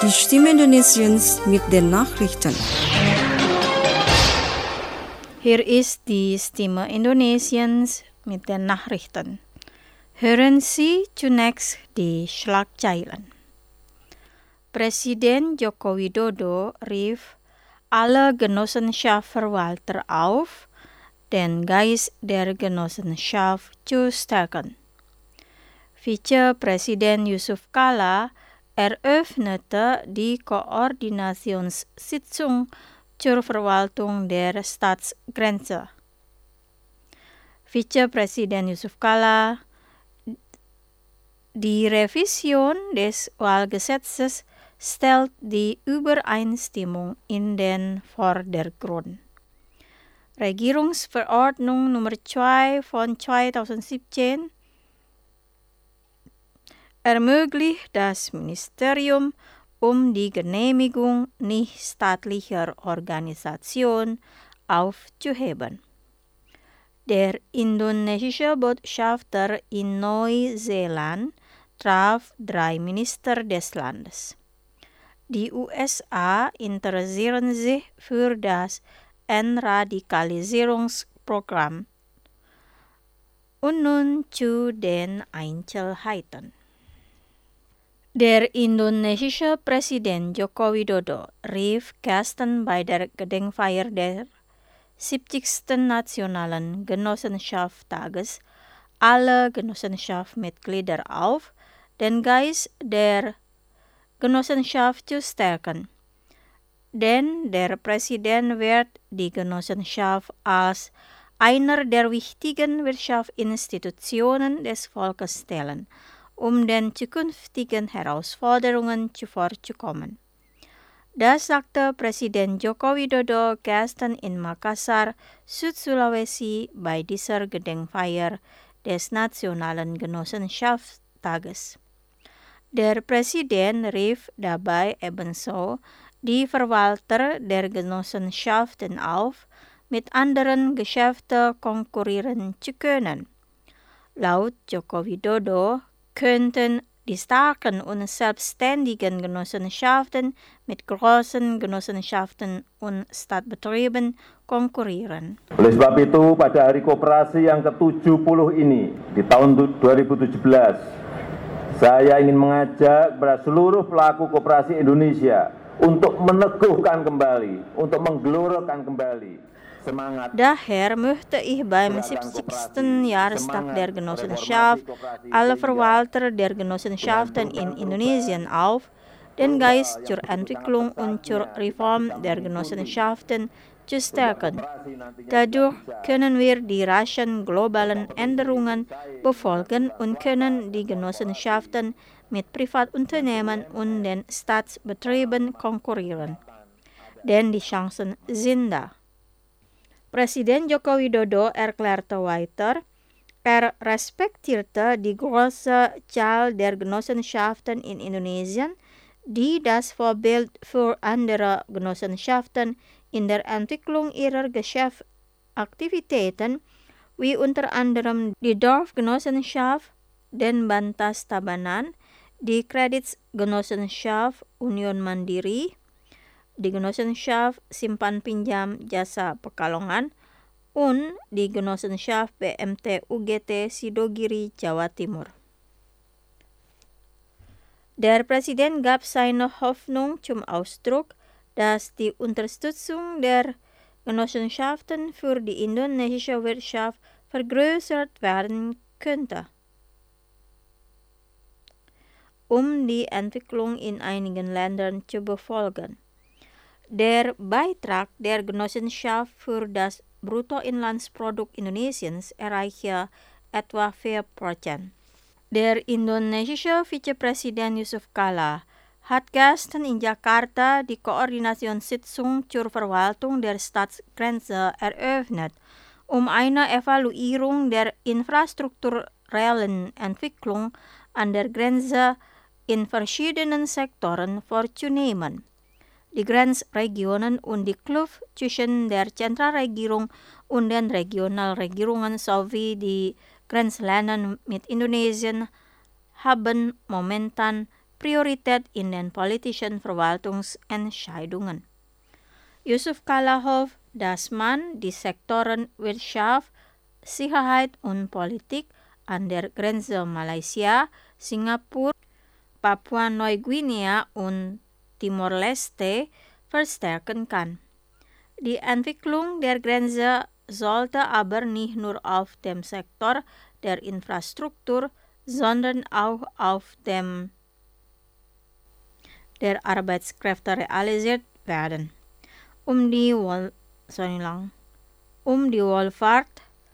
Die Stimme Indonesiens mit den Nachrichten. Hier ist die Stimme Indonesiens mit den Nachrichten. Hören Sie zunächst die Schlagzeilen. Presiden Joko Widodo rief alle Genossenschaftsverwalter auf, den Geist der Genossenschaft zu stärken. Vizepräsident Yusuf Kala eröffnete die Koordinationssitzung zur Verwaltung der Staatsgrenze. Vizepräsident Yusuf Kala, die Revision des Wahlgesetzes stellt die Übereinstimmung in den Vordergrund. Regierungsverordnung Nummer 2 von 2017 ermöglicht das Ministerium die Genehmigung nichtstaatlicher Organisation aufzuheben. Der indonesische Botschafter in Neuseeland traf 3 Minister des Landes. Die USA interessieren sich für das Entradikalisierungsprogramm. Und nun zu den Einzelheiten. Der indonesische Präsident Joko Widodo rief gestern bei der Gedenkfeier der 70. Nationalen Genossenschaftstages alle Genossenschaftsmitglieder auf, den Geist der Genossenschaft zu stärken. Denn der Präsident wird die Genossenschaft als einer der wichtigen Wirtschaftsinstitutionen des Volkes stellen, den zukünftigen Herausforderungen zuvorzukommen. Das sagte Präsident Joko Widodo gestern in Makassar, Südsulawesi, bei dieser Gedenkfeier des Nationalen Genossenschaftstages. Der Präsident rief dabei ebenso die Verwalter der Genossenschaften auf, mit anderen Geschäften konkurrieren zu können. Laut Joko Widodo könnten die starken und selbstständigen Genossenschaften mit großen Genossenschaften und Staatsbetrieben konkurrieren. Oleh sebab itu, pada Hari Koperasi yang ke-70 ini, di tahun 2017, saya ingin mengajak kepada seluruh pelaku koperasi Indonesia untuk meneguhkan kembali, untuk menggelorkan kembali Daher möchte ich beim 70. Jahrestag der Genossenschaft alle Verwalter der Genossenschaften in Indonesien auf, den Geist zur Entwicklung und zur Reform der Genossenschaften zu stärken. Dadurch können wir die raschen globalen Änderungen befolgen und können die Genossenschaften mit Privatunternehmen und den Staatsbetrieben konkurrieren. Denn die Chancen sind da. Presiden Joko Widodo erklärte weiter, respektierte die große Zahl der Genossenschaften in Indonesien, die das Vorbild für andere Genossenschaften in der Entwicklung ihrer Geschäftsaktivitäten, wie unter anderem die Dorfgenossenschaft, den Bantas Tabanan, die Kreditgenossenschaft Union Mandiri, die Genossenschaft Simpan Pinjam Jasa Pekalongan und die Genossenschaft BMT UGT Sidogiri Jawa Timur. Der Präsident gab seine Hoffnung zum Ausdruck, dass die Unterstützung der Genossenschaften für die indonesische Wirtschaft vergrößert werden könnte, die Entwicklung in einigen Ländern zu befolgen. Der Beitrag der Genossenschaft für das Bruttoinlandsprodukt Indonesiens erreichte etwa 4%. Der indonesische Vizepräsident Yusuf Kala hat gestern in Jakarta die Koordinationssitzung zur Verwaltung der Staatsgrenze eröffnet, eine Evaluierung der infrastrukturellen Entwicklung an der Grenze in verschiedenen Sektoren vorzunehmen. Die Grenzregionen und die Kluft zwischen der Zentralregierung und den Regionalregierungen sowie die Grenzländer mit Indonesien haben momentan Priorität in den politischen Verwaltungsentscheidungen. Yusuf Kala hofft, dass man die Sektoren Wirtschaft, Sicherheit und Politik an der Grenze Malaysia, Singapur, Papua-Neuguinea und Timor-Leste verstärken kann. Die Entwicklung der Grenze sollte aber nicht nur auf dem Sektor der Infrastruktur, sondern auch auf dem der Arbeitskräfte realisiert werden. Um die Wohlfahrt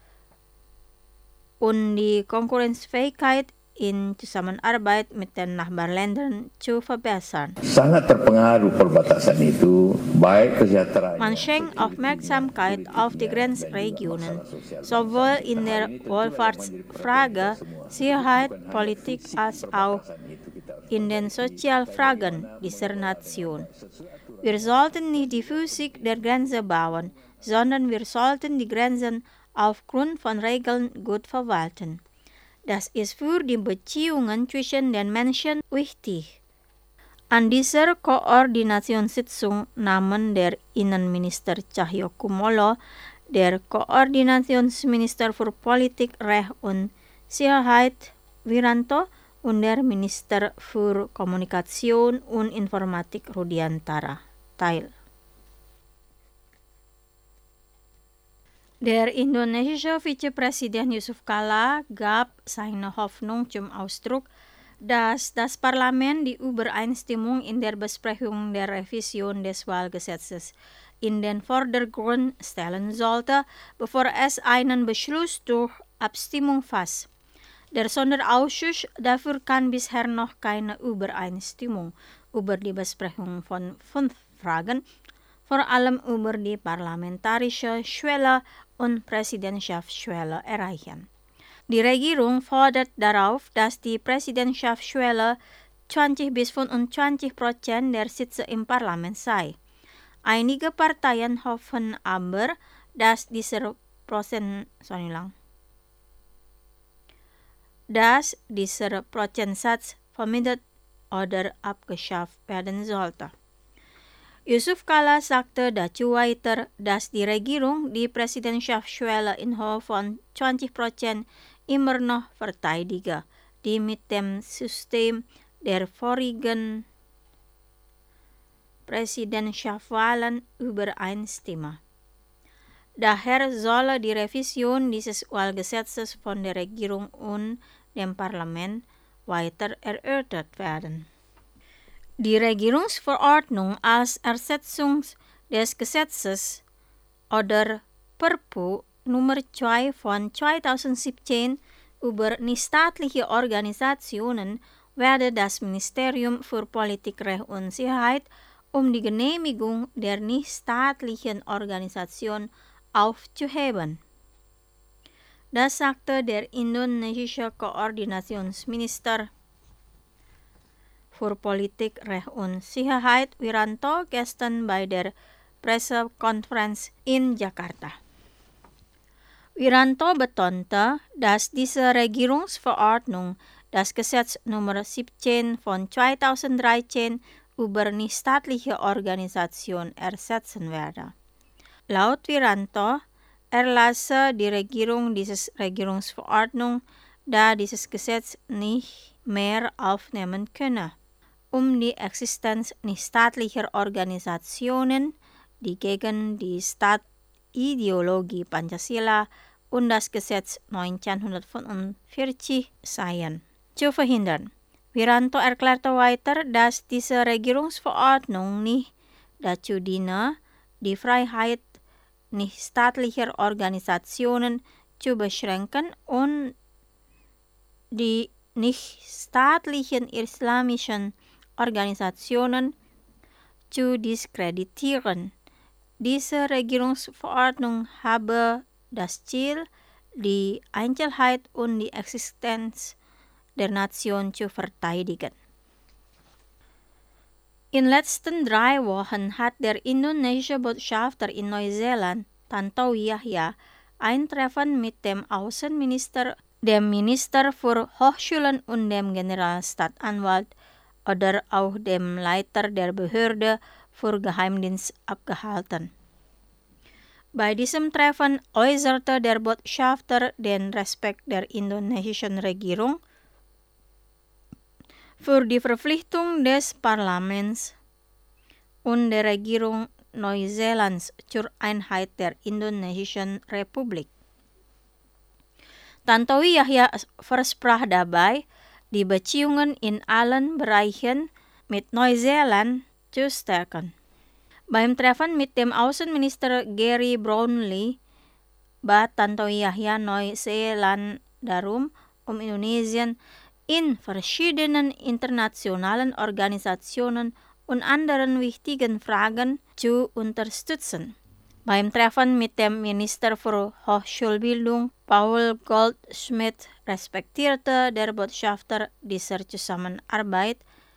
und die Konkurrenzfähigkeit in Zusammenarbeit mit den Nachbarländern zu verbessern. Sangat terpengaruh perbatasan itu, baik kesejahteraan. Man schenkt Aufmerksamkeit auf die Grenzregionen, sowohl in der Wohlfahrtsfrage, Sicherheit, Politik als auch in den Sozialfragen dieser Nation. Wir sollten nicht die Physik der Grenze bauen, sondern wir sollten die Grenzen aufgrund von Regeln gut verwalten. Das ist für die Beziehungen zwischen den Menschen wichtig. An dieser Koordinationssitzung nahmen der Innenminister Cahyokumolo, der Koordinationsminister für Politik, Recht und Sicherheit Wiranto und der Minister für Kommunikation und Informatik Rudiantara teil. Der indonesische Vizepräsident Yusuf Kala gab seine Hoffnung zum Ausdruck, dass das Parlament die Übereinstimmung in der Besprechung der Revision des Wahlgesetzes in den Vordergrund stellen sollte, bevor es einen Beschluss durch Abstimmung fasst. Der Sonderausschuss dafür kann bisher noch keine Übereinstimmung über die Besprechung von 5 Fragen, vor allem über die parlamentarische Schwelle und Präsidentschaftsschwelle erreichen. Die Regierung fordert darauf, dass die Präsidentschaftsschwelle 20-25% der Sitze im Parlament sei. Einige Parteien hoffen aber, dass dieser Prozentsatz vermindert oder abgeschafft werden sollte. Yusuf Kala sagte dazu weiter, dass die Regierung die Präsidentschaftsschwelle in Höhe von 20% immer noch verteidige, die mit dem System der vorigen Präsidentschaftswahlen übereinstimme. Daher solle die Revision dieses Wahlgesetzes von der Regierung und dem Parlament weiter erörtert werden. Die Regierungsverordnung als Ersetzung des Gesetzes oder Perpu Nummer 2 von 2017 über nichtstaatliche Organisationen werde das Ministerium für Politik, Recht und Sicherheit um die Genehmigung der nichtstaatlichen Organisation aufzuheben. Das sagte der indonesische Koordinationsminister für Politik, Recht und Sicherheit Wiranto gestern bei der Pressekonferenz in Jakarta. Wiranto betonte, dass diese Regierungsverordnung das Gesetz Nummer 17 von 2013 über nichtstaatliche Organisation ersetzen werde. Laut Wiranto erlasse die Regierung diese Regierungsverordnung, da dieses Gesetz nicht mehr aufnehmen könne, um die Existenz nichtstaatlicher Organisationen, die gegen die Staatideologie Pancasila und das Gesetz 1945 seien, zu verhindern. Wiranto erklärte weiter, dass diese Regierungsverordnung nicht dazu diene, die Freiheit nichtstaatlicher Organisationen zu beschränken und die nichtstaatlichen islamischen Organisationen zu diskreditieren. Diese Regierungsverordnung habe das Ziel, die Einzelheit und die Existenz der Nation zu verteidigen. In den letzten 3 Wochen hat der indonesische Botschafter in Neuseeland, Tantowi Yahya, ein Treffen mit dem Außenminister, dem Minister für Hochschulen und dem Generalstaatsanwalt oder auch dem Leiter der Behörde für Geheimdienst abgehalten. Bei diesem Treffen äußerte der Botschafter den Respekt der indonesischen Regierung für die Verpflichtung des Parlaments und der Regierung Neuseelands zur Einheit der Indonesischen Republik. Tantowi Yahya versprach dabei, die Beziehungen in allen Bereichen mit Neuseeland zu stärken. Beim Treffen mit dem Außenminister Gary Brownlee bat Tantowi Yahya Neuseeland darum, Indonesien in verschiedenen internationalen Organisationen und anderen wichtigen Fragen zu unterstützen. Beim Treffen mit dem Minister für Hochschulbildung Paul Goldschmidt respektierte der Botschafter diese Zusammenarbeit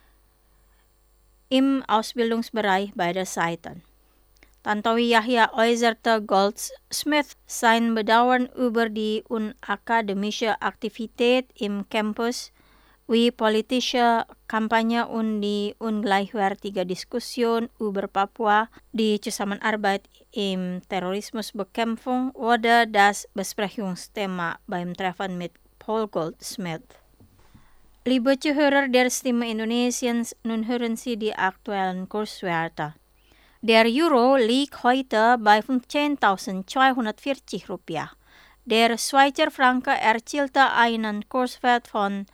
im Ausbildungsbereich beider Seiten. Tantowi Yahya äußerte Goldschmidt sein Bedauern über die unakademische Aktivität im Campus, wie politische Kampagne und die ungleichwertige Diskussion über Papua, die Zusammenarbeit im Terrorismusbekämpfung wurde das Besprechungsthema beim Treffen mit Paul Goldschmidt. Liebe Zuhörer der Stimme Indonesiens, nun hören Sie die aktuellen Kurswerte. Der Euro liegt heute bei 15.240 Rupiah. Der Schweizer Franken erzielte einen Kurswert von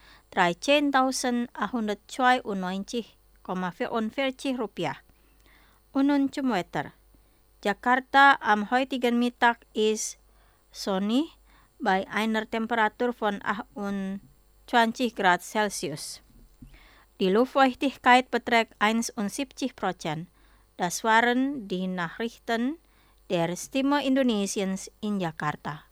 13.892,44 Rupiah. Und nun zum Wetter. Jakarta am heutigen Mittag ist sonnig bei einer Temperatur von 28 Grad Celsius. Die Luftfeuchtigkeit beträgt 71%. Das waren die Nachrichten der Stimme Indonesiens in Jakarta.